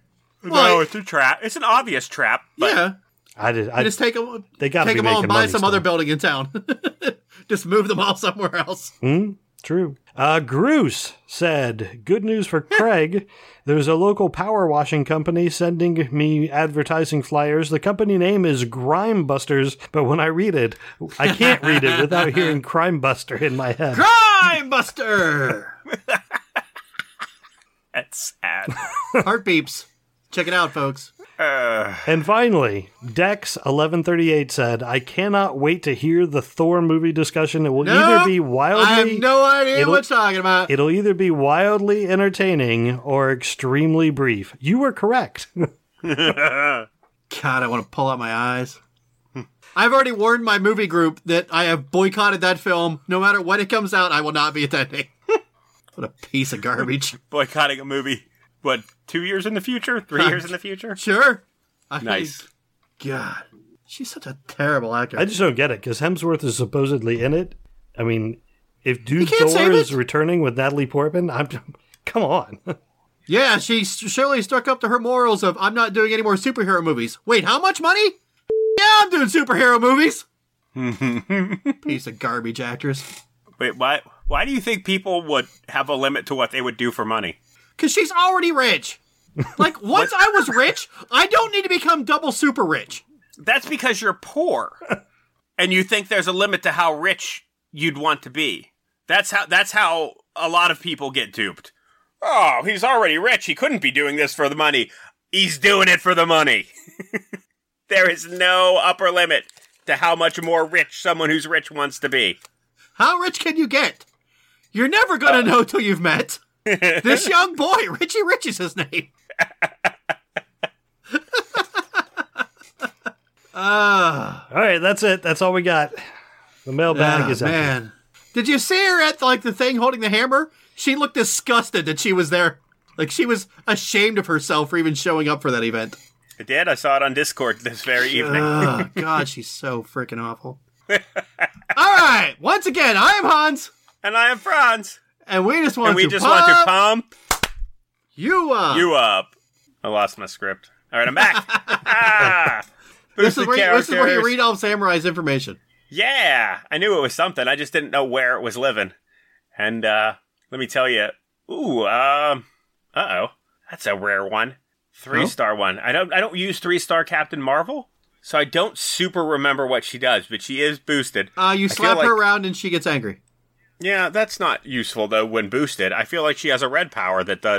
Well, no, it's a trap. It's an obvious trap. But yeah, I did. I you just take them. They gotta take be them all and making buy money some still. other building in town. Just move them all somewhere else. Hmm? True. Uh, Groose said, good news for Craig. There's a local power washing company sending me advertising flyers. The company name is Grime Busters, but when I read it, I can't read it without hearing Crime Buster in my head. Crime Buster. that's sad. Heart beeps. Check it out, folks. uh, And finally, Dex eleven thirty-eight said, I cannot wait to hear the Thor movie discussion. It will either Nope. be wildly... I have no idea it'll- what you're talking about. It'll either be wildly entertaining or extremely brief. You were correct. God, I want to pull out my eyes. I've already warned my movie group that I have boycotted that film. No matter when it comes out, I will not be attending. What a piece of garbage. boycotting a movie. What, two years in the future? Three years in the future? Sure. I Nice. God. She's such a terrible actor. I just don't get it, because Hemsworth is supposedly in it. I mean, if Dude can't Thor save is it. returning with Natalie Portman, I'm come on. Yeah, she surely stuck up to her morals of, I'm not doing any more superhero movies. Wait, how much money? Yeah, I'm doing superhero movies. Piece of garbage actress. Wait, why, why do you think people would have a limit to what they would do for money? Because she's already rich. Like, once I was rich, I don't need to become double super rich. That's because you're poor. And you think there's a limit to how rich you'd want to be. That's how that's how a lot of people get duped. Oh, he's already rich. He couldn't be doing this for the money. He's doing it for the money. There is no upper limit to how much more rich someone who's rich wants to be. How rich can you get? You're never going to know till you've met. This young boy, Richie Rich is his name. uh, All right, that's it. That's all we got. The mailbag ah, is empty. man. Did you see her at like the thing holding the hammer? She looked disgusted that she was there. Like she was ashamed of herself for even showing up for that event. I did. I saw it on Discord this very evening. Oh, God, she's so freaking awful. All right, once again, I am Hans, And I am Franz. and we just want And we to just pump want to pump you up. you up. I lost my script. All right, I'm back. ah, this, is boosted where you, this is where you characters. read all of Samurai's information. Yeah, I knew it was something. I just didn't know where it was living. And uh, let me tell you. Ooh, um, uh oh, that's a rare one. Three star one. I don't. I don't use three star Captain Marvel, so I don't super remember what she does. But she is boosted. Uh, you I feel slap her like- around and she gets angry. Yeah, that's not useful though. When boosted, I feel like she has a red power that does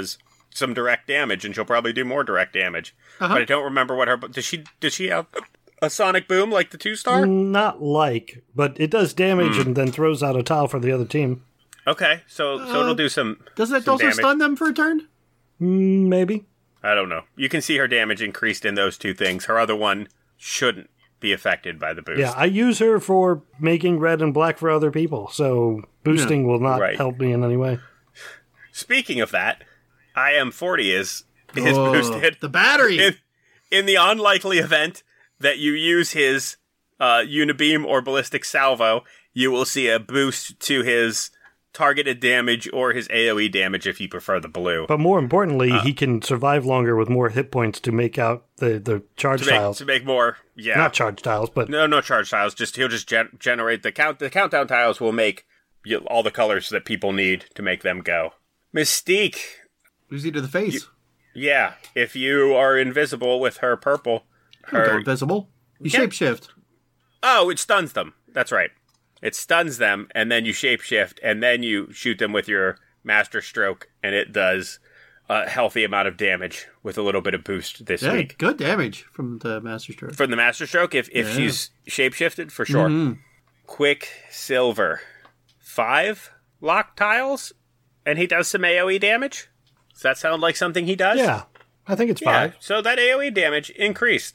some direct damage, and she'll probably do more direct damage. Uh-huh. But I don't remember what her... Does she, does she have a sonic boom like the two-star? Not like, but it does damage Mm. and then throws out a tile for the other team. Okay, so so Uh, it'll do some Doesn't it some also damage. stun them for a turn? Mm, maybe. I don't know. You can see her damage increased in those two things. Her other one shouldn't be affected by the boost. Yeah, I use her for making red and black for other people, so boosting will not Right. help me in any way. Speaking of that, I M forty is is Oh, boosted The battery! in, in the unlikely event that you use his uh, Unibeam or Ballistic Salvo. You will see a boost to his targeted damage or his AoE damage if you prefer the blue. But more importantly, Uh. he can survive longer with more hit points to make out the, the charge to make tiles. to make more, yeah. Not charge tiles, but No, no charge tiles. Just he'll just gen- generate the count. The countdown tiles will make you, all the colors that people need to make them go. Mystique, Who's he to the face? yeah. If you are invisible with her purple, Don't go her invisible. You Yeah. shapeshift. oh, it stuns them. That's right. It stuns them, and then you shapeshift, and then you shoot them with your Master Stroke, and it does a healthy amount of damage with a little bit of boost this Yeah, week. good damage from the Master Stroke. From the Master Stroke, if, if Yeah. she's shapeshifted, for sure. Mhm. Quick Silver. Five lock tiles, and he does some AoE damage? Does that sound like something he does? yeah, I think it's Yeah, five. so that AoE damage increased.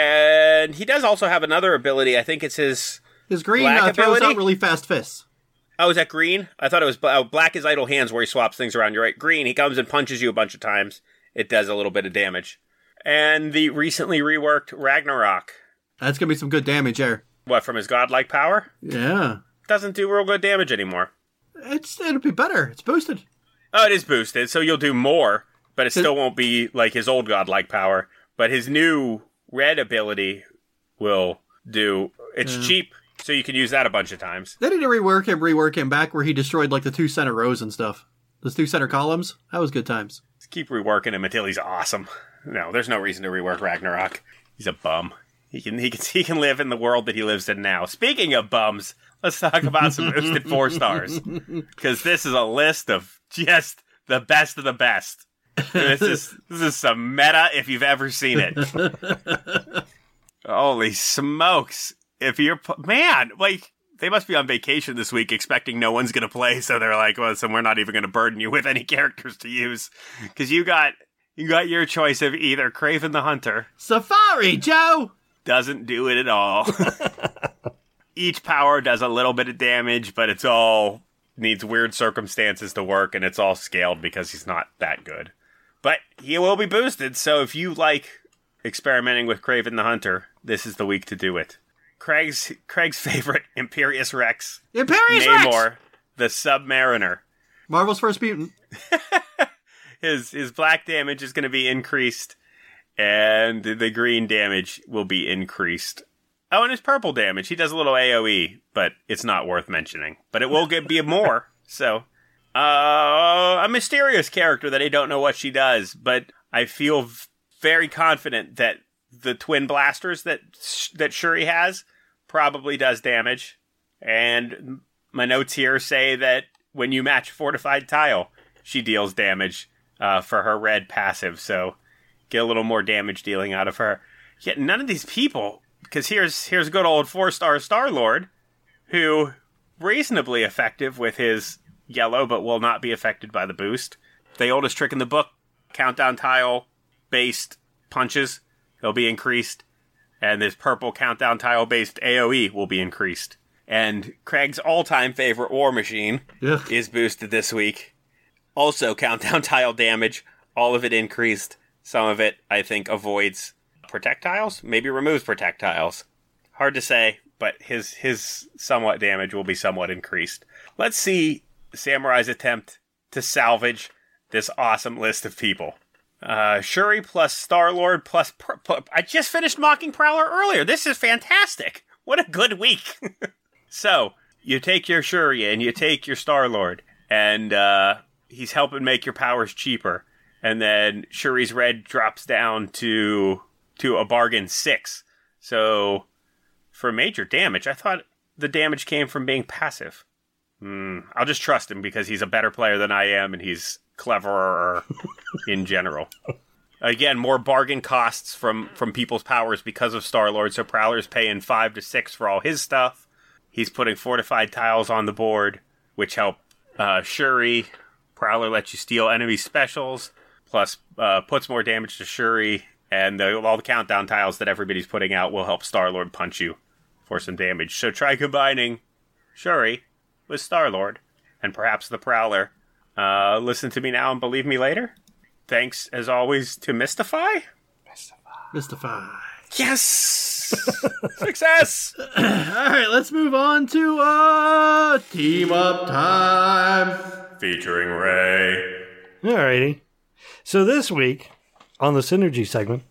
And he does also have another ability. I think it's his... His green Black uh, throws ability? out really fast fists. Oh, is that green? I thought it was oh, black is idle hands where he swaps things around. You're right. Green, he comes and punches you a bunch of times. It does a little bit of damage. And the recently reworked Ragnarok. That's going to be some good damage there. What, from his godlike power? Yeah. Doesn't do real good damage anymore. It's It'll be better. It's boosted. Oh, it is boosted, so you'll do more, but it still won't be like his old godlike power. But his new red ability will do... It's Yeah. cheap, so you can use that a bunch of times. They need to rework him, rework him back where he destroyed like the two center rows and stuff. Those two center columns. That was good times. Just keep reworking him until he's awesome. No, there's no reason to rework Ragnarok. He's a bum. He can he can he can live in the world that he lives in now. Speaking of bums, let's talk about some boosted four stars, because this is a list of just the best of the best. This is this is some meta if you've ever seen it. Holy smokes! If you're p- man, like they must be on vacation this week, expecting no one's gonna play, so they're like, well, so we're not even gonna burden you with any characters to use, because you got you got your choice of either Kraven the Hunter. Safari, Joe! Doesn't do it at all. Each power does a little bit of damage, but it's all needs weird circumstances to work, and it's all scaled because he's not that good. But he will be boosted, so if you like experimenting with Kraven the Hunter, this is the week to do it. Craig's Craig's favorite, Imperious Rex. Imperious Rex! Namor, the Submariner. Marvel's First Mutant. His his black damage is going to be increased, and the green damage will be increased. Oh, and his purple damage. He does a little AoE, but it's not worth mentioning. But it will get be more. So, uh, a mysterious character that I don't know what she does, but I feel v- very confident that the twin blasters that that Shuri has probably does damage. And my notes here say that when you match Fortified Tile, she deals damage uh, for her red passive. So get a little more damage dealing out of her. Yet none of these people, because here's here's good old four-star Star-Lord, who reasonably effective with his yellow, but will not be affected by the boost. The oldest trick in the book, countdown tile-based punches, they'll be increased. And this purple countdown tile-based AoE will be increased. And Craig's all-time favorite War Machine Yeah. is boosted this week. Also, countdown tile damage, all of it increased. Some of it, I think, avoids projectiles, maybe removes projectiles. Hard to say, but his his somewhat damage will be somewhat increased. Let's see Samurai's attempt to salvage this awesome list of people. Uh, Shuri plus Star-Lord plus... Pr- pl- I just finished Mocking Prowler earlier. This is fantastic. What a good week. So, you take your Shuri and you take your Star-Lord, and uh, he's helping make your powers cheaper. And then Shuri's red drops down to to a bargain six. So, for major damage, I thought the damage came from being passive. Hmm, I'll just trust him because he's a better player than I am, and he's cleverer in general. Again, more bargain costs from, from people's powers because of Star-Lord, so Prowler's paying five to six for all his stuff. He's putting fortified tiles on the board, which help uh, Shuri. Prowler lets you steal enemy specials, plus uh, puts more damage to Shuri, and the, all the countdown tiles that everybody's putting out will help Star-Lord punch you for some damage. So try combining Shuri with Star-Lord, and perhaps the Prowler. Uh, listen to me now and believe me later. Thanks, as always, to Mystify. Mystify. Mystify. Yes! Success! All right, let's move on to uh, Team Up Time. Featuring Ray. Alrighty. So this week, on the Synergy segment,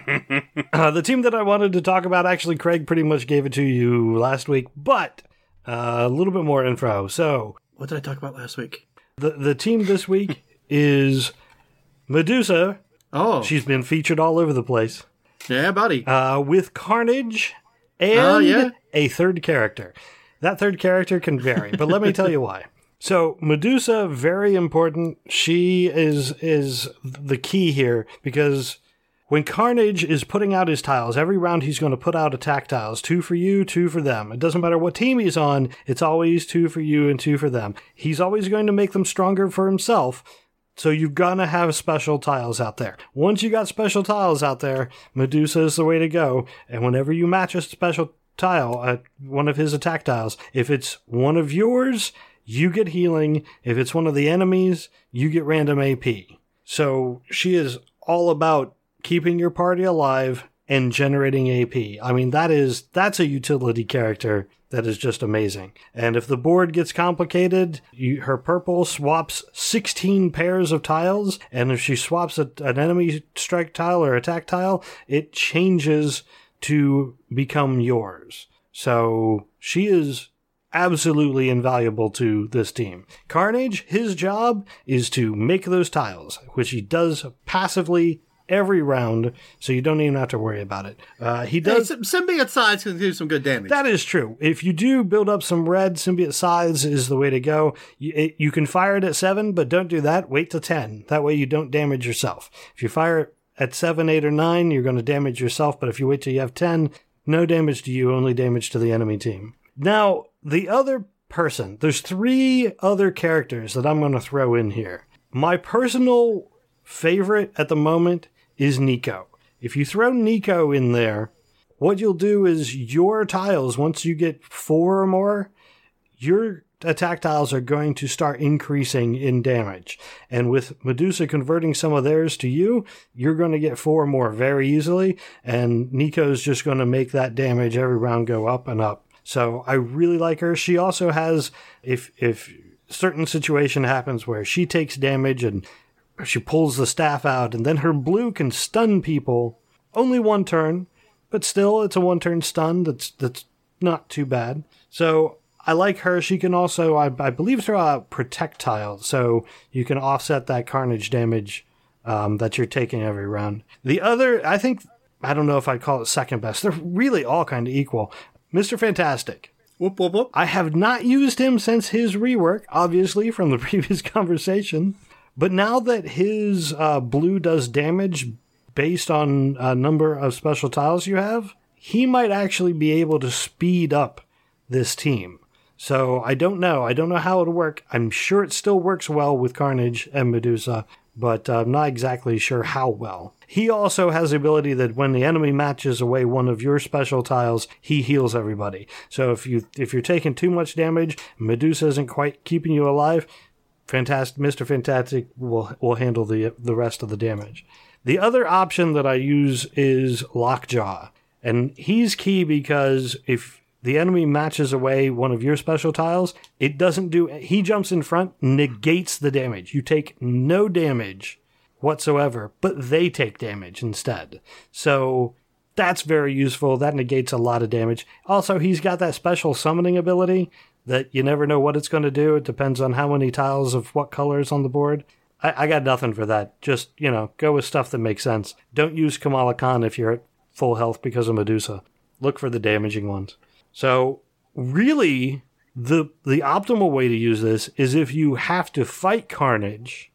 uh, the team that I wanted to talk about, actually, Craig pretty much gave it to you last week, but uh, a little bit more info. So, what did I talk about last week? The, the team this week is Medusa. Oh. She's been featured all over the place. Yeah, buddy. Uh, with Carnage and uh, yeah. a third character. That third character can vary, but let me tell you why. So, Medusa, very important. She is is the key here, because when Carnage is putting out his tiles, every round he's going to put out attack tiles. Two for you, two for them. It doesn't matter what team he's on, it's always two for you and two for them. He's always going to make them stronger for himself, so you've got to have special tiles out there. Once you got special tiles out there, Medusa is the way to go, and whenever you match a special tile, uh, one of his attack tiles, if it's one of yours, you get healing. If it's one of the enemies, you get random A P. So she is all about keeping your party alive and generating A P. I mean, that is, that's a utility character that is just amazing. And if the board gets complicated, you, her purple swaps sixteen pairs of tiles, and if she swaps a, an enemy strike tile or attack tile, it changes to become yours. So she is absolutely invaluable to this team. Carnage, his job is to make those tiles, which he does passively every round, so you don't even have to worry about it. Uh, he does. Hey, symbiote sides can do some good damage. That is true. If you do build up some red, symbiote sides is the way to go. You, it, you can fire it at seven, but don't do that. Wait to ten. That way you don't damage yourself. If you fire it at seven, eight, or nine, you're going to damage yourself, but if you wait till you have ten, no damage to you, only damage to the enemy team. Now, the other person, there's three other characters that I'm going to throw in here. My personal favorite at the moment is Nico. If you throw Nico in there, what you'll do is your tiles, once you get four or more, your attack tiles are going to start increasing in damage. And with Medusa converting some of theirs to you, you're going to get four more very easily, and Nico's just going to make that damage every round go up and up. So I really like her. She also has, if if certain situation happens where she takes damage and she pulls the staff out, and then her blue can stun people only one turn, but still it's a one turn stun. That's that's not too bad. So I like her. She can also, I, I believe, throw out protect tile, so you can offset that Carnage damage um, that you're taking every round. The other, I think, I don't know if I'd call it second best. They're really all kind of equal. Mister Fantastic. Whoop, whoop, whoop. I have not used him since his rework, obviously, from the previous conversation. But now that his uh, blue does damage based on a number of special tiles you have, he might actually be able to speed up this team. So I don't know. I don't know how it'll work. I'm sure it still works well with Carnage and Medusa, but I'm not exactly sure how well. He also has the ability that when the enemy matches away one of your special tiles, he heals everybody. So if you if you're taking too much damage, Medusa isn't quite keeping you alive, Fantastic, Mister Fantastic will will handle the the rest of the damage. The other option that I use is Lockjaw, and he's key because if the enemy matches away one of your special tiles, it doesn't do. He jumps in front, negates the damage. You take no damage whatsoever, but they take damage instead. So that's very useful. That negates a lot of damage. Also, he's got that special summoning ability that you never know what it's going to do. It depends on how many tiles of what colors on the board. I, I got nothing for that. Just, you know, go with stuff that makes sense. Don't use Kamala Khan if you're at full health because of Medusa. Look for the damaging ones. So, really, the the optimal way to use this is if you have to fight Carnage.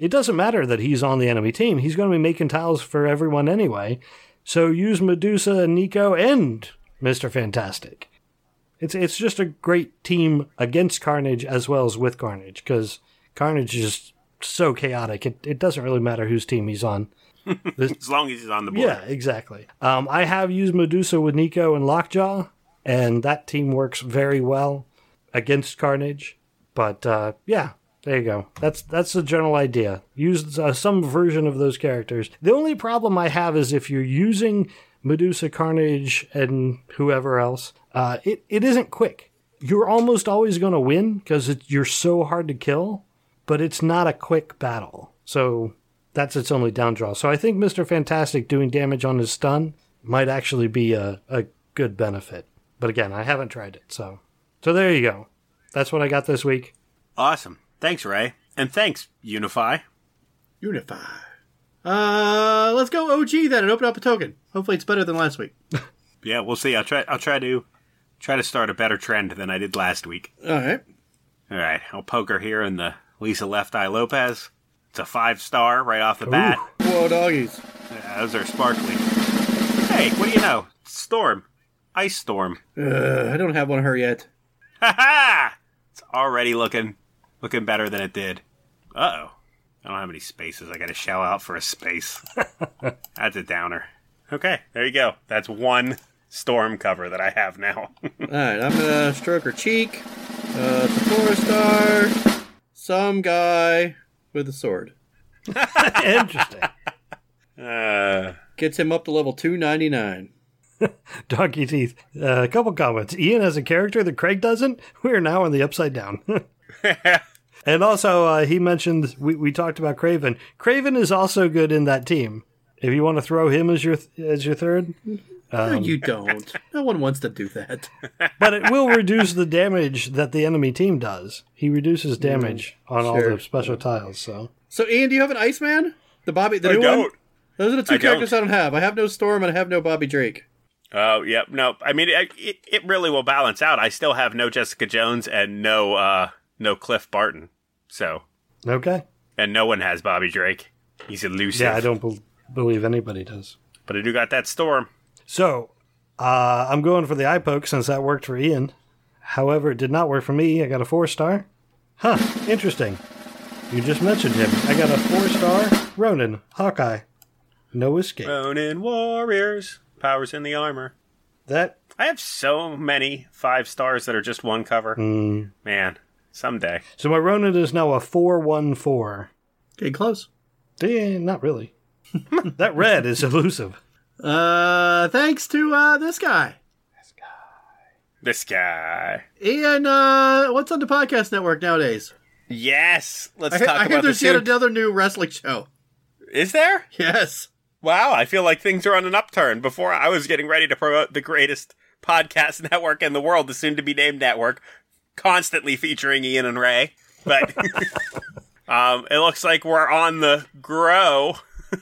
it doesn't matter that he's on the enemy team. He's going to be making tiles for everyone anyway. So use Medusa and Nico and Mister Fantastic. It's it's just a great team against Carnage as well as with Carnage, because Carnage is just so chaotic. It it doesn't really matter whose team he's on. As long as he's on the board. Yeah, exactly. Um, I have used Medusa with Nico and Lockjaw, and that team works very well against Carnage. But uh, yeah, there you go. That's that's the general idea. Use uh, some version of those characters. The only problem I have is if you're using Medusa, Carnage, and whoever else, uh, it, it isn't quick. You're almost always going to win because you're so hard to kill, but it's not a quick battle. So that's its only down draw. So I think Mister Fantastic doing damage on his stun might actually be a, a good benefit. But again, I haven't tried it. So so there you go. That's what I got this week. Awesome. Thanks, Ray. And thanks, Unify. Unify. Uh, let's go O G then and open up a token. Hopefully it's better than last week. Yeah, we'll see. I'll try I'll try to try to start a better trend than I did last week. All right. All right. I'll poker here in the Lisa Left Eye Lopez. It's a five star right off the bat. Whoa, doggies. Yeah, those are sparkly. Hey, what do you know? Storm. Ice Storm. Uh, I don't have one of her yet. Ha ha! It's already looking looking better than it did. Uh-oh. I don't have any spaces. I gotta shell out for a space. That's a downer. Okay, there you go. That's one Storm cover that I have now. Alright, I'm gonna stroke her cheek. Uh, it's a four star. Some guy with a sword. Interesting. Uh, Gets him up to level two ninety-nine. Donkey Teeth. Uh, a couple comments. Ian has a character that Craig doesn't. We are now on the upside down. And also, uh, he mentioned, we, we talked about Craven. Craven is also good in that team. If you want to throw him as your th- as your third. Um, no, you don't. No one wants to do that. But it will reduce the damage that the enemy team does. He reduces damage mm, on sure. all the special tiles. So, so Ian, do you have an Iceman? The Bobby, the I new don't. one? Those are the two I characters don't. I don't have. I have no Storm and I have no Bobby Drake. Oh, yeah. No, I mean, it, it, it really will balance out. I still have no Jessica Jones and no uh, no Cliff Barton. So. Okay. And no one has Bobby Drake. He's elusive. Yeah, I don't be- believe anybody does. But I do got that Storm. So, uh, I'm going for the eye poke since that worked for Ian. However, it did not work for me. I got a four star. Huh, interesting. You just mentioned him. I got a four star Ronin, Hawkeye. No escape. Ronin Warriors. Powers in the armor. That. I have so many five stars that are just one cover. Mm. Man, someday. So my Ronin is now a four one four. Getting close. Yeah, not really. That red is elusive. Uh, thanks to uh, this guy. This guy. This guy. Ian, uh, what's on the podcast network nowadays? Yes. Let's I, talk I about hear there's the yet soon- another new wrestling show. Is there? Yes. Wow, I feel like things are on an upturn. Before I was getting ready to promote the greatest podcast network in the world, the soon-to-be-named network, constantly featuring Ian and Ray. But um, it looks like we're on the grow.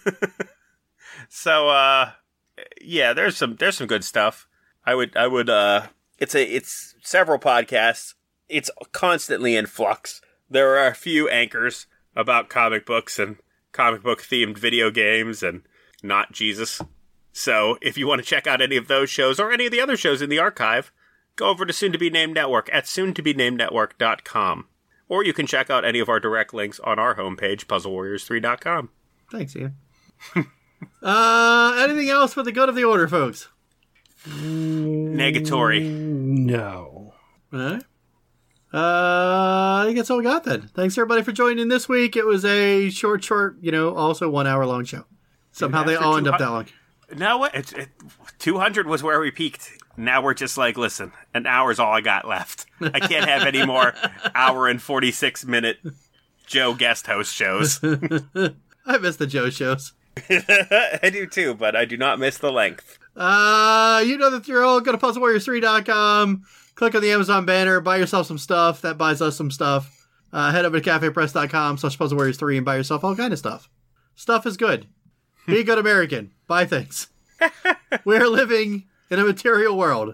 So, uh, yeah, there's some there's some good stuff. I would I would uh, it's a it's several podcasts. It's constantly in flux. There are a few anchors about comic books and comic book themed video games and not Jesus. So if you want to check out any of those shows or any of the other shows in the archive, go over to Soon to Be Named Network at soon to be named network dot com. Or you can check out any of our direct links on our homepage, puzzle warriors three dot com. Thanks, Ian. uh, anything else for the good of the order, folks? Negatory. No. All right. Uh, I think that's all we got then. Thanks everybody for joining in this week. It was a short, short, you know, also one hour long show. Somehow they all end up that long. No, what? It's, it, two hundred was where we peaked. Now we're just like, listen, an hour's all I got left. I can't have any more hour and forty-six minute Joe guest host shows. I miss the Joe shows. I do too, but I do not miss the length. Uh, you know that you're all go to puzzle warriors three dot com. Click on the Amazon banner, buy yourself some stuff. That buys us some stuff. Uh, head over to cafe press dot com slash puzzle warriors three and buy yourself all kind of stuff. Stuff is good. Be a good American. Buy things. We're living in a material world.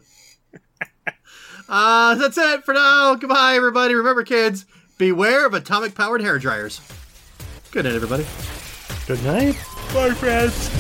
Uh, that's it for now. Goodbye, everybody. Remember, kids, beware of atomic-powered hair dryers. Good night, everybody. Good night. Bye, friends.